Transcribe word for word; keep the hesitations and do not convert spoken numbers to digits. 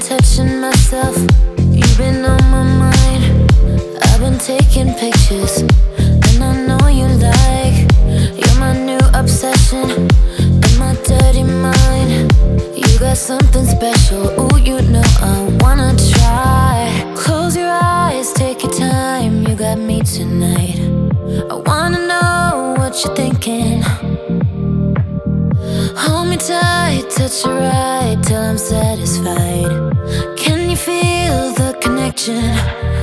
touching myself. You've been on my mind. I've been taking pictures, and I know you like. You're my new obsession in my dirty mind. You got something special. Ooh, you know I wanna try. Close your eyes, take your time. You got me tonight. I wanna know what you're thinking. Hold me tight, touch it right till I'm satisfied. Can you feel the connection?